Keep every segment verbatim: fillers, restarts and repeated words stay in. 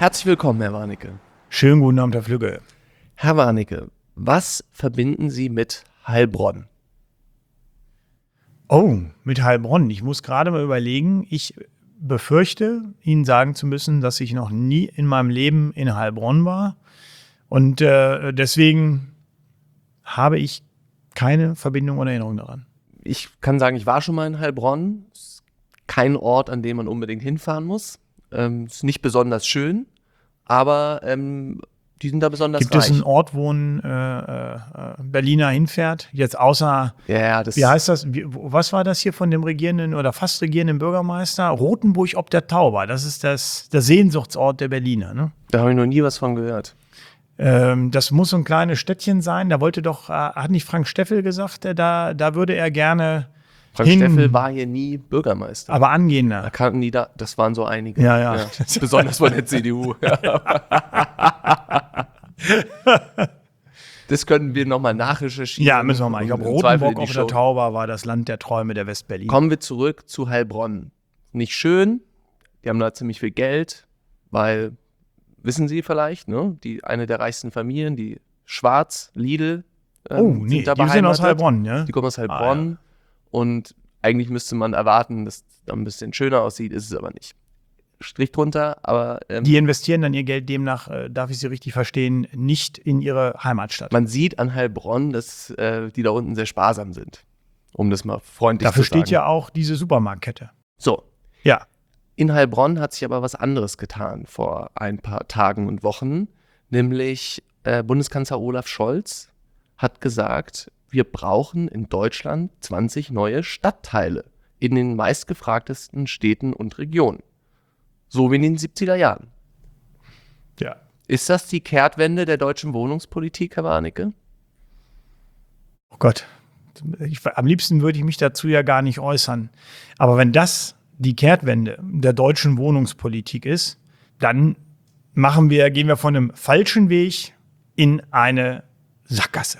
Herzlich willkommen, Herr Warnecke. Schönen guten Abend, Herr Flügge. Herr Warnecke, was verbinden Sie mit Heilbronn? Oh, mit Heilbronn. Ich muss gerade mal überlegen. Ich befürchte, Ihnen sagen zu müssen, dass ich noch nie in meinem Leben in Heilbronn war. Und äh, deswegen habe ich keine Verbindung oder Erinnerung daran. Ich kann sagen, ich war schon mal in Heilbronn. Ist kein Ort, an dem man unbedingt hinfahren muss. Ähm, ist nicht besonders schön, aber ähm, die sind da besonders Gibt reich. es einen Ort, wo ein äh, äh, Berliner hinfährt? Jetzt außer, Ja, ja, das wie heißt das? Wie, was war das hier von dem regierenden oder fast regierenden Bürgermeister? Rotenburg ob der Tauber. Das ist das, der Sehnsuchtsort der Berliner, ne? Da habe ich noch nie was von gehört. Ähm, das muss so ein kleines Städtchen sein. Da wollte doch, äh, hat nicht Frank Steffel gesagt, äh, da, da würde er gerne Frank hin. Steffel war hier nie Bürgermeister. Aber Da angehender. kannten die da, das waren so einige. Ja, ja. Besonders von der C D U. Das können wir nochmal nachrecherchieren. Ja, müssen wir mal. Ich glaube, Und im Zweifel Rotenburg in die auf der Show. Tauber war das Land der Träume der Westberlin. Kommen wir zurück zu Heilbronn. Nicht schön, die haben da ziemlich viel Geld, weil, wissen Sie vielleicht, ne, die, eine der reichsten Familien, die Schwarz, Lidl, ähm, Oh, nee, sind da die sind aus beheimatet. Heilbronn, ja? Die kommen aus Heilbronn und eigentlich müsste man erwarten, dass es da ein bisschen schöner aussieht, ist es aber nicht. Strich drunter, aber ähm, Die investieren dann ihr Geld demnach, äh, darf ich Sie richtig verstehen, nicht in ihre Heimatstadt. man sieht an Heilbronn, dass äh, die da unten sehr sparsam sind, um das mal freundlich Dafür zu sagen. steht ja auch diese Supermarktkette. So, Ja. in Heilbronn hat sich aber was anderes getan vor ein paar Tagen und Wochen, nämlich äh, Bundeskanzler Olaf Scholz hat gesagt, wir brauchen in Deutschland zwanzig neue Stadtteile in den meistgefragtesten Städten und Regionen. So wie in den siebziger Jahren. Ja. Ist das die Kehrtwende der deutschen Wohnungspolitik, Herr Warnecke? Oh Gott. Ich, am liebsten würde ich mich dazu ja gar nicht äußern. Aber wenn das die Kehrtwende der deutschen Wohnungspolitik ist, dann machen wir, gehen wir von einem falschen Weg in eine Sackgasse.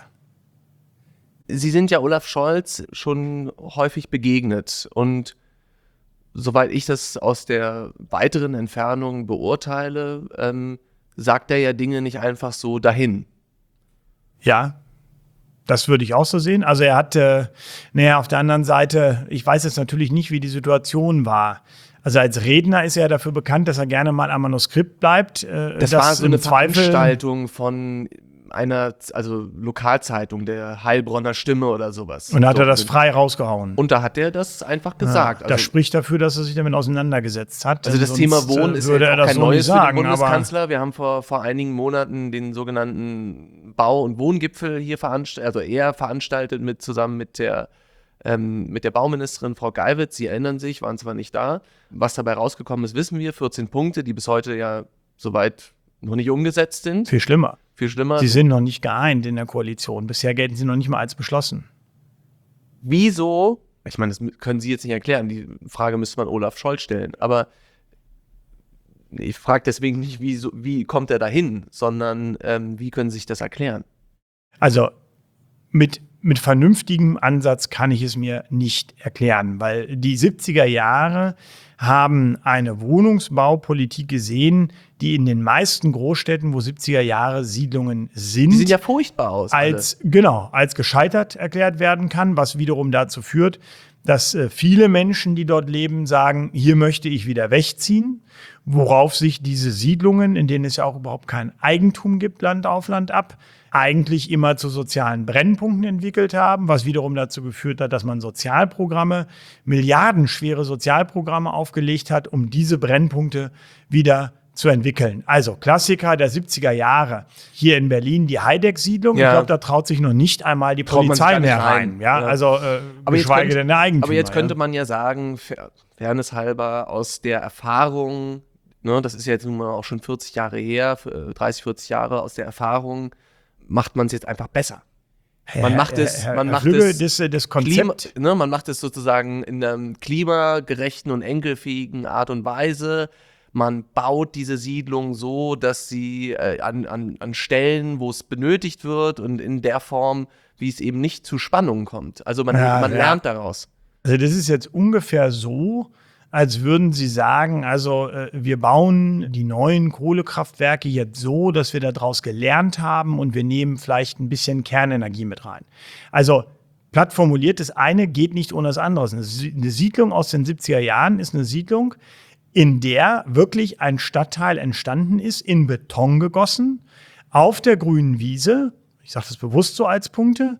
Sie sind ja Olaf Scholz schon häufig begegnet und soweit ich das aus der weiteren Entfernung beurteile, ähm, sagt er ja Dinge nicht einfach so dahin. Ja, das würde ich auch so sehen. Also er hat, äh, naja, auf der anderen Seite, ich weiß jetzt natürlich nicht, wie die Situation war. Also als Redner ist er dafür bekannt, dass er gerne mal am Manuskript bleibt. Äh, Das war so im eine Zweifel Veranstaltung von einer, also Lokalzeitung, der Heilbronner Stimme oder sowas. Und da hat so, er das frei rausgehauen. Und da hat er das einfach gesagt. Ja, das also, spricht dafür, dass er sich damit auseinandergesetzt hat. also das Sonst, Thema Wohnen äh, ist würde ja er auch das kein so neues nicht für den sagen, aber Bundeskanzler. Wir haben vor, vor einigen Monaten den sogenannten Bau- und Wohngipfel hier veranstaltet, also er veranstaltet mit, zusammen mit der, ähm, mit der Bauministerin Frau Geiwitz. Sie erinnern sich, waren zwar nicht da. Was dabei rausgekommen ist, wissen wir. vierzehn Punkte, die bis heute ja soweit noch nicht umgesetzt sind. viel schlimmer. Viel schlimmer. Sie sind noch nicht geeint in der Koalition. Bisher gelten sie noch nicht mal als beschlossen. Wieso, ich meine, das können Sie jetzt nicht erklären, die Frage müsste man Olaf Scholz stellen, aber ich frage deswegen nicht, wie, so, wie kommt er dahin, sondern ähm, wie können Sie sich das erklären? Also mit, mit vernünftigem Ansatz kann ich es mir nicht erklären, weil die siebziger Jahre haben eine Wohnungsbaupolitik gesehen, die in den meisten Großstädten, wo siebziger Jahre Siedlungen sind, Die sehen ja furchtbar aus. als, genau, als gescheitert erklärt werden kann, was wiederum dazu führt, dass äh, viele Menschen, die dort leben, sagen, hier möchte ich wieder wegziehen, worauf sich diese Siedlungen, in denen es ja auch überhaupt kein Eigentum gibt, Land auf Land ab, eigentlich immer zu sozialen Brennpunkten entwickelt haben, was wiederum dazu geführt hat, dass man Sozialprogramme, milliardenschwere Sozialprogramme aufgelegt hat, um diese Brennpunkte wieder zu entwickeln. Also Klassiker der siebziger Jahre. Hier in Berlin die Heideck-Siedlung. Ja. Ich glaube, da traut sich noch nicht einmal die Traut man sich Polizei gar nicht mehr rein. rein. Ja, Ja. also äh, Aber jetzt geschweige könnte- denn der Eigentümer. Aber jetzt könnte ja. man ja sagen, fair- Fairness halber, aus der Erfahrung, ne, das ist ja jetzt nun mal auch schon vierzig Jahre her, dreißig, vierzig Jahre, aus der Erfahrung macht man es jetzt einfach besser. Man macht Herr- es, Herr- man Herr macht Flügge, es das, das Klima, Konzept. ne, man macht es sozusagen in einer klimagerechten und enkelfähigen Art und Weise. Man baut diese Siedlung so, dass sie äh, an, an, an Stellen, wo es benötigt wird und in der Form, wie es eben nicht zu Spannungen kommt. Also man, Ja, man ja. lernt daraus. Also das ist jetzt ungefähr so, als würden sie sagen, also äh, wir bauen die neuen Kohlekraftwerke jetzt so, dass wir daraus gelernt haben und wir nehmen vielleicht ein bisschen Kernenergie mit rein. Also platt formuliert, das eine geht nicht ohne das andere. Eine Siedlung aus den siebziger Jahren ist eine Siedlung, in der wirklich ein Stadtteil entstanden ist, in Beton gegossen, auf der grünen Wiese, ich sage das bewusst so als Punkte,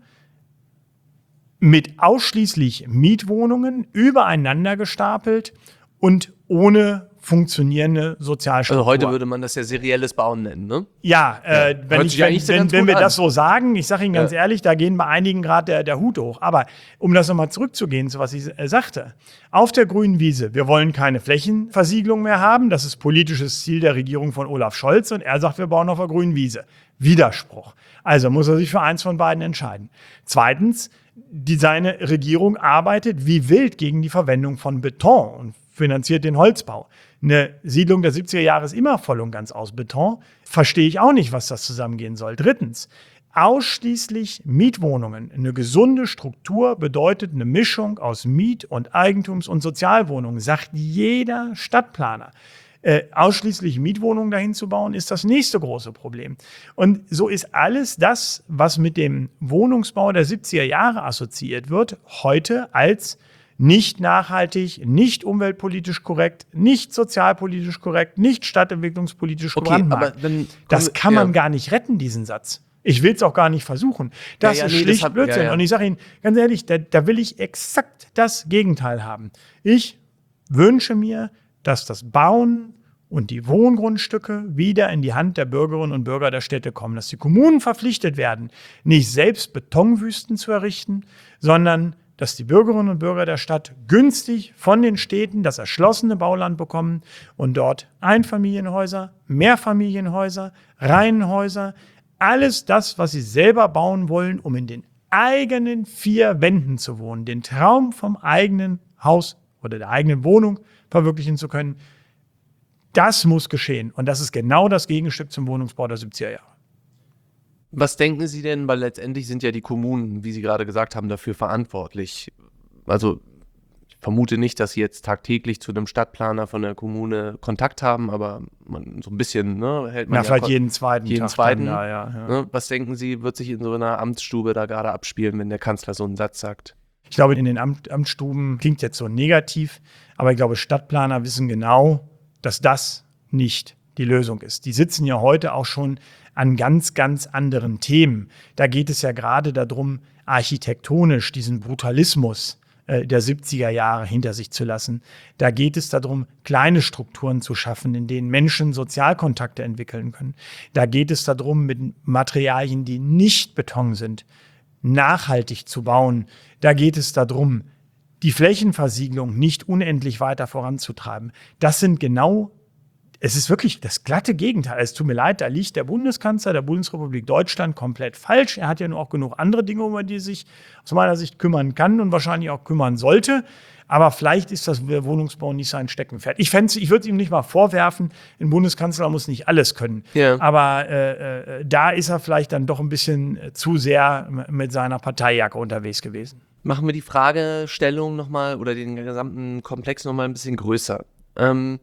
mit ausschließlich Mietwohnungen übereinander gestapelt und ohne funktionierende Sozialstruktur. Also heute würde man das ja serielles Bauen nennen, ne? Ja, äh, ja. wenn, ich, wenn, wenn, wenn wir an. das so sagen, ich sage Ihnen ganz ja. ehrlich, da gehen bei einigen gerade der, der Hut hoch. Aber um das nochmal zurückzugehen, zu was ich äh, sagte, auf der grünen Wiese, wir wollen keine Flächenversiegelung mehr haben, das ist politisches Ziel der Regierung von Olaf Scholz und er sagt, wir bauen auf der grünen Wiese. Widerspruch. Also muss er sich für eins von beiden entscheiden. Zweitens, die, seine Regierung arbeitet wie wild gegen die Verwendung von Beton und finanziert den Holzbau. Eine Siedlung der siebziger Jahre ist immer voll und ganz aus Beton. Verstehe ich auch nicht, was das zusammengehen soll. Drittens, ausschließlich Mietwohnungen. Eine gesunde Struktur bedeutet eine Mischung aus Miet- und Eigentums- und Sozialwohnungen, sagt jeder Stadtplaner. Äh, ausschließlich Mietwohnungen dahin zu bauen, ist das nächste große Problem. Und so ist alles das, was mit dem Wohnungsbau der siebziger Jahre assoziiert wird, heute als nicht nachhaltig, nicht umweltpolitisch korrekt, nicht sozialpolitisch korrekt, nicht stadtentwicklungspolitisch okay, aber dann das kann man ja. gar nicht retten, diesen Satz. Ich will es auch gar nicht versuchen. Das ja, ja, ist nee, schlicht das hat, Blödsinn. Ja, ja. Und ich sage Ihnen ganz ehrlich, da, da will ich exakt das Gegenteil haben. Ich wünsche mir, dass das Bauen und die Wohngrundstücke wieder in die Hand der Bürgerinnen und Bürger der Städte kommen. Dass die Kommunen verpflichtet werden, nicht selbst Betonwüsten zu errichten, sondern dass die Bürgerinnen und Bürger der Stadt günstig von den Städten das erschlossene Bauland bekommen und dort Einfamilienhäuser, Mehrfamilienhäuser, Reihenhäuser, alles das, was sie selber bauen wollen, um in den eigenen vier Wänden zu wohnen, den Traum vom eigenen Haus oder der eigenen Wohnung verwirklichen zu können. Das muss geschehen. Und das ist genau das Gegenstück zum Wohnungsbau der siebziger Jahre. Was denken Sie denn, weil letztendlich sind ja die Kommunen, wie Sie gerade gesagt haben, dafür verantwortlich. Also ich vermute nicht, dass Sie jetzt tagtäglich zu einem Stadtplaner von der Kommune Kontakt haben, aber man, so ein bisschen, ne, hält man ja, ja vielleicht jeden zweiten jeden Tag. Zweiten, dann, ja, ja, ja. Ne, was denken Sie, wird sich in so einer Amtsstube da gerade abspielen, wenn der Kanzler so einen Satz sagt? Ich glaube, in den Amt, Amtsstuben klingt jetzt so negativ, aber ich glaube, Stadtplaner wissen genau, dass das nicht die Lösung ist. Die sitzen ja heute auch schon an ganz, ganz anderen Themen. Da geht es ja gerade darum, architektonisch diesen Brutalismus äh, der siebziger Jahre hinter sich zu lassen. Da geht es darum, kleine Strukturen zu schaffen, in denen Menschen Sozialkontakte entwickeln können. Da geht es darum, mit Materialien, die nicht Beton sind, nachhaltig zu bauen. Da geht es darum, die Flächenversiegelung nicht unendlich weiter voranzutreiben. Das sind genau Es ist wirklich das glatte Gegenteil. Es tut mir leid, da liegt der Bundeskanzler der Bundesrepublik Deutschland komplett falsch. Er hat ja nur auch genug andere Dinge, um die er sich aus meiner Sicht kümmern kann und wahrscheinlich auch kümmern sollte. Aber vielleicht ist das Wohnungsbau nicht sein Steckenpferd. Ich, ich würde es ihm nicht mal vorwerfen, ein Bundeskanzler muss nicht alles können. Ja. Aber äh, äh, da ist er vielleicht dann doch ein bisschen zu sehr mit seiner Parteijacke unterwegs gewesen. Machen wir die Fragestellung nochmal oder den gesamten Komplex nochmal ein bisschen größer. Ähm,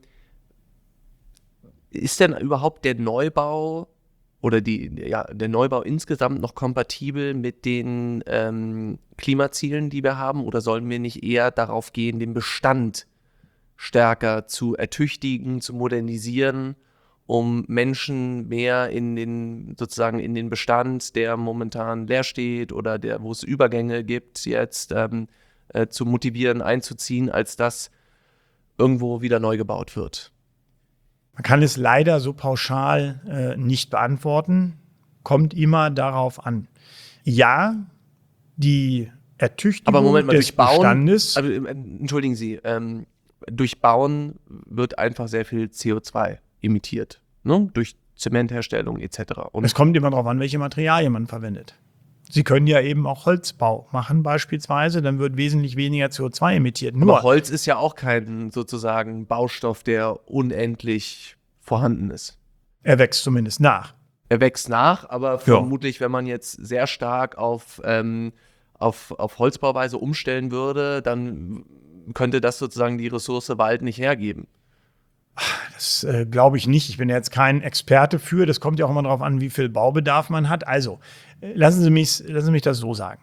Ist denn überhaupt der Neubau oder die, ja, der Neubau insgesamt noch kompatibel mit den ähm, Klimazielen, die wir haben? Oder sollen wir nicht eher darauf gehen, den Bestand stärker zu ertüchtigen, zu modernisieren, um Menschen mehr in den, sozusagen in den Bestand, der momentan leer steht oder der, wo es Übergänge gibt, jetzt ähm, äh, zu motivieren, einzuziehen, als dass irgendwo wieder neu gebaut wird? Man kann es leider so pauschal äh, nicht beantworten. Kommt immer darauf an. Ja, die Ertüchtigung Aber Moment mal, des durch Bauen, Bestandes. Also, entschuldigen Sie, ähm, durch Bauen wird einfach sehr viel C O zwei emittiert. Ne? Durch Zementherstellung et cetera. Und es kommt immer darauf an, welche Materialien man verwendet. Sie können ja eben auch Holzbau machen beispielsweise, dann wird wesentlich weniger C O zwei emittiert. Nur Aber Holz ist ja auch kein sozusagen Baustoff, der unendlich vorhanden ist. Er wächst zumindest nach. Er wächst nach, aber Ja. vermutlich, wenn man jetzt sehr stark auf, ähm, auf, auf Holzbauweise umstellen würde, dann könnte das sozusagen die Ressource Wald nicht hergeben? Das äh, glaube ich nicht. Ich bin ja jetzt kein Experte für. Das kommt ja auch immer darauf an, wie viel Baubedarf man hat. Also, äh, lassen Sie mich, lassen Sie mich das so sagen.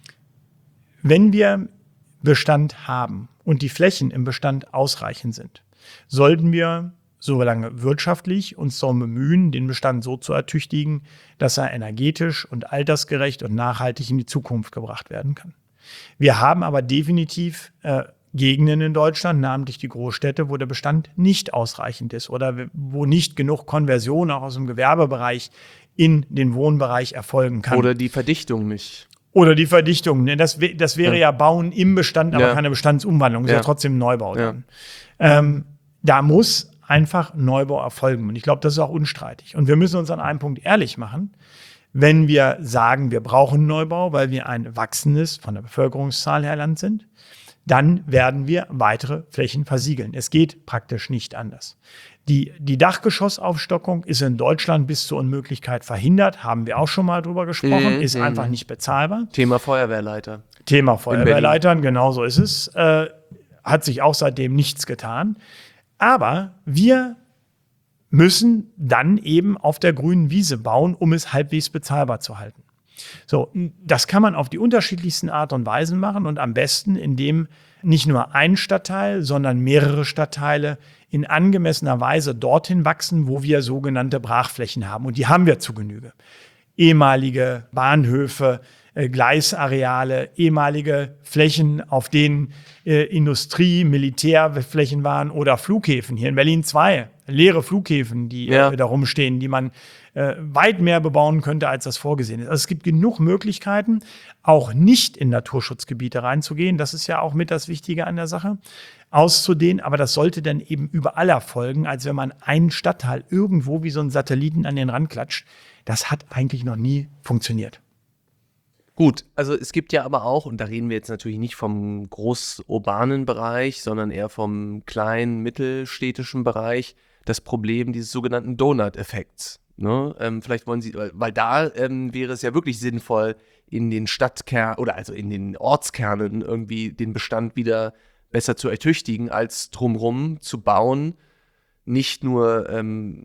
Wenn wir Bestand haben und die Flächen im Bestand ausreichend sind, sollten wir so lange wirtschaftlich uns darum bemühen, den Bestand so zu ertüchtigen, dass er energetisch und altersgerecht und nachhaltig in die Zukunft gebracht werden kann. Wir haben aber definitiv äh, Gegenden in Deutschland, namentlich die Großstädte, wo der Bestand nicht ausreichend ist oder wo nicht genug Konversion auch aus dem Gewerbebereich in den Wohnbereich erfolgen kann. Oder die Verdichtung nicht. Oder die Verdichtung. Das, das wäre ja. ja Bauen im Bestand, aber ja. keine Bestandsumwandlung. Das ist ja. ja trotzdem Neubau dann. Ja. Ähm, da muss einfach Neubau erfolgen. Und ich glaube, das ist auch unstreitig. Und wir müssen uns an einem Punkt ehrlich machen. Wenn wir sagen, wir brauchen Neubau, weil wir ein wachsendes, von der Bevölkerungszahl her Land sind, dann werden wir weitere Flächen versiegeln. Es geht praktisch nicht anders. Die, die Dachgeschossaufstockung ist in Deutschland bis zur Unmöglichkeit verhindert, haben wir auch schon mal drüber gesprochen, mhm, ist mhm. einfach nicht bezahlbar. Thema Feuerwehrleiter. Thema Feuerwehrleitern, genau so ist es. Äh, hat sich auch seitdem nichts getan. Aber wir müssen dann eben auf der grünen Wiese bauen, um es halbwegs bezahlbar zu halten. So, das kann man auf die unterschiedlichsten Art und Weisen machen und am besten, indem nicht nur ein Stadtteil, sondern mehrere Stadtteile in angemessener Weise dorthin wachsen, wo wir sogenannte Brachflächen haben. Und die haben wir zu Genüge. Ehemalige Bahnhöfe, äh, Gleisareale, ehemalige Flächen, auf denen äh, Industrie-, Militärflächen waren oder Flughäfen. Hier in Berlin zwei leere Flughäfen, die ja. äh, da rumstehen, die man äh, weit mehr bebauen könnte, als das vorgesehen ist. Also es gibt genug Möglichkeiten, auch nicht in Naturschutzgebiete reinzugehen. Das ist ja auch mit das Wichtige an der Sache, auszudehnen. Aber das sollte dann eben überall erfolgen, als wenn man einen Stadtteil irgendwo wie so einen Satelliten an den Rand klatscht. Das hat eigentlich noch nie funktioniert. Gut, also es gibt ja aber auch, und da reden wir jetzt natürlich nicht vom großurbanen Bereich, sondern eher vom kleinen, mittelstädtischen Bereich, das Problem dieses sogenannten Donut-Effekts. Ne? Ähm, vielleicht wollen Sie, weil, weil da ähm, wäre es ja wirklich sinnvoll, in den Stadtkernen oder also in den Ortskernen irgendwie den Bestand wieder besser zu ertüchtigen, als drumherum zu bauen. Nicht nur, ähm,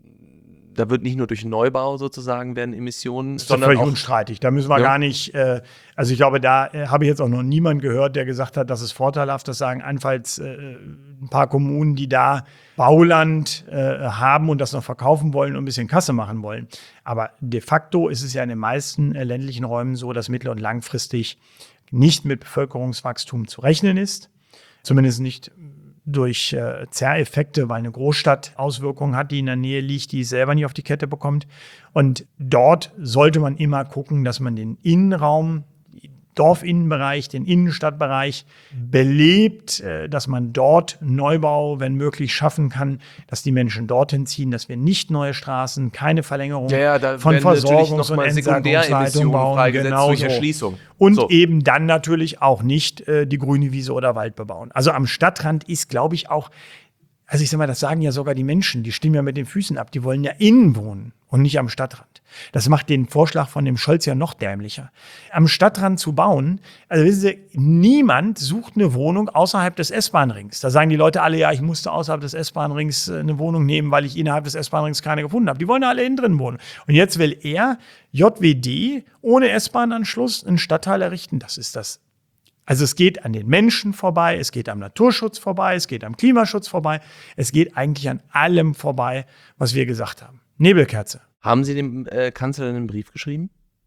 da wird nicht nur durch Neubau sozusagen werden Emissionen, das ist sondern völlig auch unstreitig. Da müssen wir ja. gar nicht, äh, also ich glaube, da äh, habe ich jetzt auch noch niemanden gehört, der gesagt hat, das ist vorteilhaft. Das sagen allenfalls äh, ein paar Kommunen, die da Bauland äh, haben und das noch verkaufen wollen und ein bisschen Kasse machen wollen. Aber de facto ist es ja in den meisten äh, ländlichen Räumen so, dass mittel- und langfristig nicht mit Bevölkerungswachstum zu rechnen ist. Zumindest nicht durch äh, Zerreffekte, weil eine Großstadt Auswirkungen hat, die in der Nähe liegt, die es selber nicht auf die Kette bekommt. Und dort sollte man immer gucken, dass man den Innenraum, Dorfinnenbereich, den Innenstadtbereich belebt, äh, dass man dort Neubau, wenn möglich, schaffen kann, dass die Menschen dorthin ziehen, dass wir nicht neue Straßen, keine Verlängerung ja, ja, da von Versorgungs- noch und mal Entsagungsleitungen bauen. Freigesetzt Genau durch so. Erschließung. Und so. eben dann natürlich auch nicht äh, die grüne Wiese oder Wald bebauen. Also am Stadtrand ist, glaube ich, auch, also ich sag mal, das sagen ja sogar die Menschen, die stimmen ja mit den Füßen ab, die wollen ja innen wohnen und nicht am Stadtrand. Das macht den Vorschlag von dem Scholz ja noch dämlicher. Am Stadtrand zu bauen, also wissen Sie, niemand sucht eine Wohnung außerhalb des S-Bahn-Rings. Da sagen die Leute alle, ja, ich musste außerhalb des S-Bahn-Rings eine Wohnung nehmen, weil ich innerhalb des S-Bahn-Rings keine gefunden habe. Die wollen alle innen drin wohnen. Und jetzt will er, J W D, ohne S-Bahn-Anschluss einen Stadtteil errichten. Das ist das. Also es geht an den Menschen vorbei, es geht am Naturschutz vorbei, es geht am Klimaschutz vorbei, es geht eigentlich an allem vorbei, was wir gesagt haben. Nebelkerze. Haben Sie dem äh, Kanzler einen Brief geschrieben?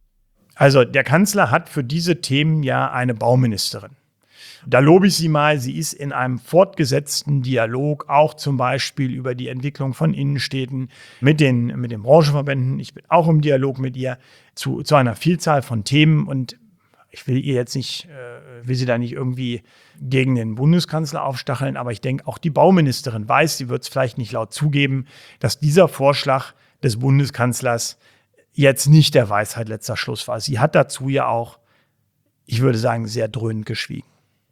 Also der Kanzler hat für diese Themen ja eine Bauministerin. Da lobe ich sie mal, sie ist in einem fortgesetzten Dialog, auch zum Beispiel über die Entwicklung von Innenstädten mit den, mit den Branchenverbänden. Ich bin auch im Dialog mit ihr zu, zu einer Vielzahl von Themen und ich will ihr jetzt nicht, äh, will sie da nicht irgendwie gegen den Bundeskanzler aufstacheln, aber ich denke, auch die Bauministerin weiß, sie wird es vielleicht nicht laut zugeben, dass dieser Vorschlag des Bundeskanzlers jetzt nicht der Weisheit letzter Schluss war. Sie hat dazu ja auch, ich würde sagen, sehr dröhnend geschwiegen.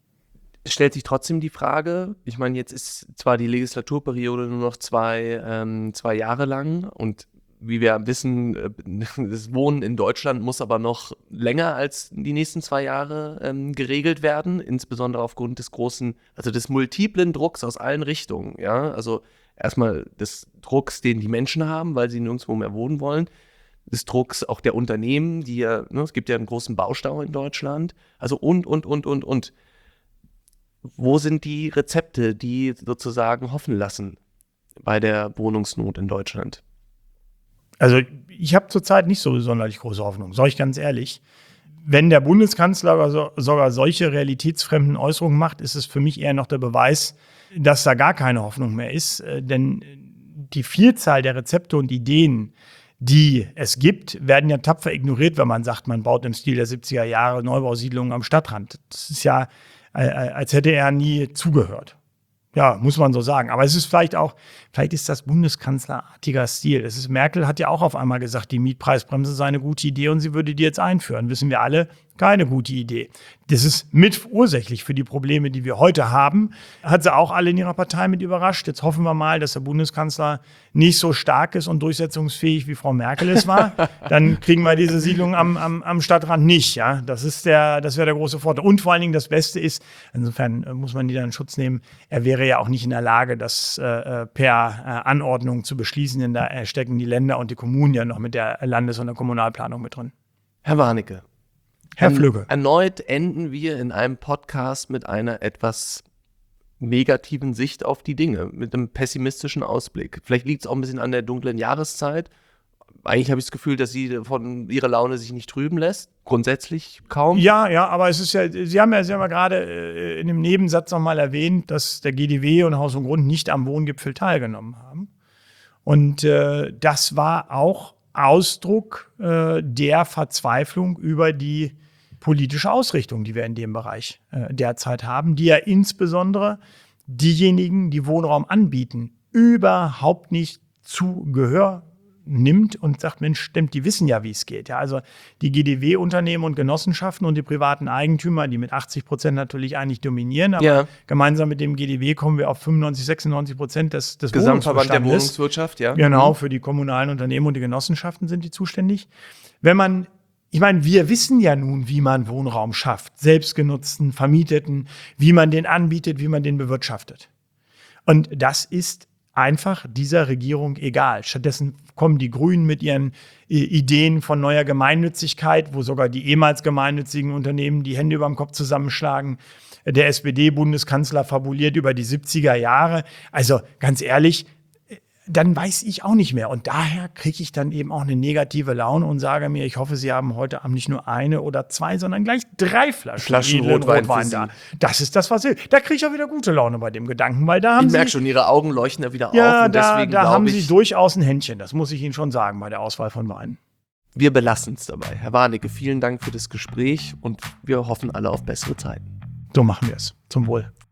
Es stellt sich trotzdem die Frage, ich meine, jetzt ist zwar die Legislaturperiode nur noch zwei, ähm, zwei Jahre lang und wie wir wissen, äh, das Wohnen in Deutschland muss aber noch länger als die nächsten zwei Jahre ähm, geregelt werden, insbesondere aufgrund des großen, also des multiplen Drucks aus allen Richtungen. Ja, also erstmal des Drucks, den die Menschen haben, weil sie nirgendwo mehr wohnen wollen, des Drucks auch der Unternehmen, die ja, ne, es gibt ja einen großen Baustau in Deutschland, also und, und, und, und, und. Wo sind die Rezepte, die sozusagen hoffen lassen bei der Wohnungsnot in Deutschland? Also ich habe zurzeit nicht so sonderlich große Hoffnung, sage ich ganz ehrlich. Wenn der Bundeskanzler so, sogar solche realitätsfremden Äußerungen macht, ist es für mich eher noch der Beweis, dass da gar keine Hoffnung mehr ist. Äh, denn die Vielzahl der Rezepte und Ideen, die es gibt, werden ja tapfer ignoriert, wenn man sagt, man baut im Stil der siebziger Jahre Neubausiedlungen am Stadtrand. Das ist ja, äh, als hätte er nie zugehört. Ja, muss man so sagen. Aber es ist vielleicht auch, vielleicht ist das bundeskanzlerartiger Stil. Es ist, Merkel hat ja auch auf einmal gesagt, die Mietpreisbremse sei eine gute Idee und sie würde die jetzt einführen. Wissen wir alle, keine gute Idee. Das ist mitursächlich für die Probleme, die wir heute haben. Hat sie auch alle in ihrer Partei mit überrascht. Jetzt hoffen wir mal, dass der Bundeskanzler nicht so stark ist und durchsetzungsfähig, wie Frau Merkel es war. Dann kriegen wir diese Siedlung am, am, am Stadtrand nicht. Ja, das ist der, das wäre der große Vorteil. Und vor allen Dingen das Beste ist, insofern muss man die dann in Schutz nehmen, er wäre ja auch nicht in der Lage, das äh, per äh, Anordnung zu beschließen. Denn da stecken die Länder und die Kommunen ja noch mit der Landes- und der Kommunalplanung mit drin. Herr Warnecke. Herr Flügge. Erneut enden wir in einem Podcast mit einer etwas negativen Sicht auf die Dinge, mit einem pessimistischen Ausblick. Vielleicht liegt es auch ein bisschen an der dunklen Jahreszeit. Eigentlich habe ich das Gefühl, dass sie von ihrer Laune sich nicht trüben lässt. Grundsätzlich kaum. Ja, ja, aber es ist ja, Sie haben ja, Sie haben ja gerade äh, in dem Nebensatz nochmal erwähnt, dass der G D W und Haus und Grund nicht am Wohngipfel teilgenommen haben. Und äh, das war auch Ausdruck äh, der Verzweiflung über die politische Ausrichtung, die wir in dem Bereich äh, derzeit haben, die ja insbesondere diejenigen, die Wohnraum anbieten, überhaupt nicht zu Gehör nimmt und sagt, Mensch, stimmt, die wissen ja, wie es geht. Ja, also die G D W-Unternehmen und Genossenschaften und die privaten Eigentümer, die mit achtzig Prozent natürlich eigentlich dominieren, aber ja. gemeinsam mit dem G D W kommen wir auf fünfundneunzig, sechsundneunzig Prozent des, des Gesamtverband der Wohnungsbestandes. Wohnungswirtschaft, ja. Genau, für die kommunalen Unternehmen und die Genossenschaften sind die zuständig. Wenn man Ich meine, wir wissen ja nun, wie man Wohnraum schafft, selbstgenutzten, vermieteten, wie man den anbietet, wie man den bewirtschaftet. Und das ist einfach dieser Regierung egal. Stattdessen kommen die Grünen mit ihren Ideen von neuer Gemeinnützigkeit, wo sogar die ehemals gemeinnützigen Unternehmen die Hände über dem Kopf zusammenschlagen. Der S P D-Bundeskanzler fabuliert über die siebziger Jahre. Also ganz ehrlich, dann weiß ich auch nicht mehr. Und daher kriege ich dann eben auch eine negative Laune und sage mir, ich hoffe, Sie haben heute Abend nicht nur eine oder zwei, sondern gleich drei Flaschen, Flaschen edlen Rotwein, Rotwein da. Das ist das, was ich. Da kriege ich auch wieder gute Laune bei dem Gedanken, weil da haben Ich Sie. merke schon, Ihre Augen leuchten da wieder ja, auf. Und da, deswegen da haben ich, Sie durchaus ein Händchen. Das muss ich Ihnen schon sagen bei der Auswahl von Weinen. Wir belassen es dabei. Herr Warnecke, vielen Dank für das Gespräch und wir hoffen alle auf bessere Zeiten. So machen wir es. Zum Wohl.